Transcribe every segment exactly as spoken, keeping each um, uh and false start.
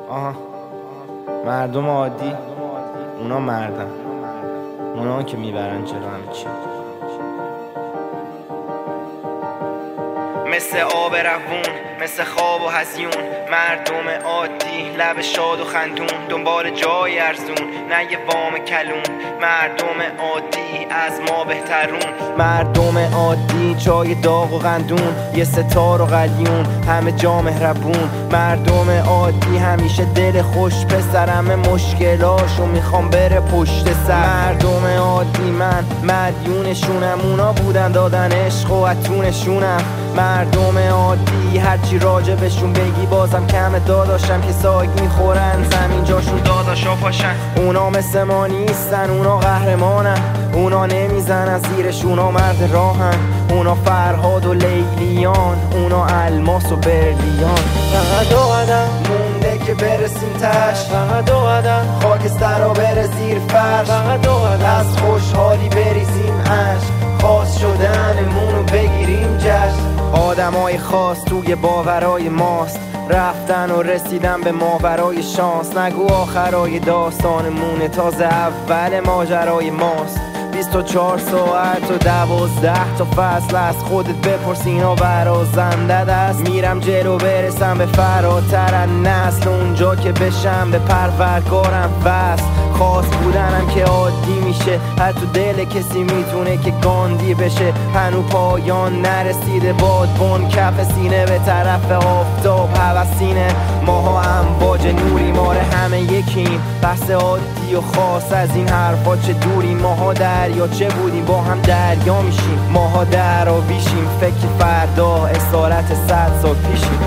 آها مردم عادی اونا مردن، اونا که میبرن جلو همه چی. مثل آب روون، مثل خواب و هزیون، مردم عادی لب شاد و خندون، دنبال جای ارزون نه یه وام کلون. مردم عادی از ما بهترون، مردم عادی چای داغ و قندون، یه ستار و قلیون همه جا مهربون. مردم عادی همیشه دل خوش، پسرم مشکلاشو میخوام بره پشت سر. مردم عادی من مدیونشونم، اونا بودن دادن عشق و اتونشونم. مردم عادی هرچی راجبشون بگی بازم کم، داداشم که سایگ میخورن زمین جاشون داداشا پاشن. اونا مثل ما نیستن، اونا قهرمانن، اونا نمیزنن زیرش، اونا مرد راهن. اونا فرهاد و لیلیان، اونا الماس و برلیان. فقط دو قدم مونده که برسیم تش، فقط دو قدم خاکستر را بره زیر فرش. فقط دو قدم از خوشحالی بریزیم عشق، خاص شدنمونو بگیریم جشن. آدمای خاص توی باورای ماست، رفتن و رسیدن به ماورای شانس. نگو آخرای داستانمونه، تازه اول ماجرای ماست. بیست و چهار ساعت و دوازده تا فصل از خودت بپرس، اینا برازنده دست. میرم جلو برسم به فراتر از نسل، اونجا که بشم به پروردگارم وصل. خاص بودنم که عادی میشه، حتی دل کسی میتونه که گاندی بشه. هنو پایان نرسیده بادبان کف سینه، به طرف آفتاب هوسینه. ماها امواج نوری، ماره همه یکیم، بحث عادی و خاص از این حرفا چه دوری. ماها دریا چه بودیم با هم دریا میشیم، ماها در آویشیم، فکر فردا اسارت صد سال پیشیم.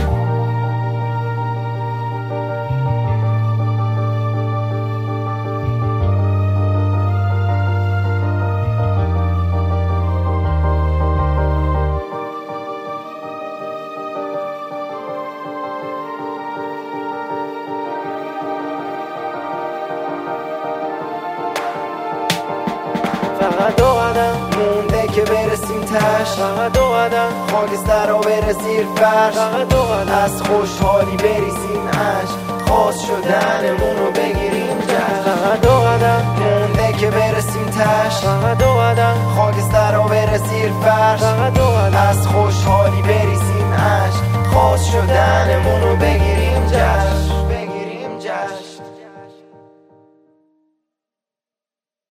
فقط دو قدم مونده که برسیم تش، فقط دو قدم خاکستر را بره زیر فرش. فقط دو قدم از خوشحالی بریزیم عشق، خاص شدنمونو بگیریم جشن. فقط دو قدم مونده که برسیم تش، فقط دو قدم خاکستر را بره زیر فرش. فقط دو قدم از خوشحالی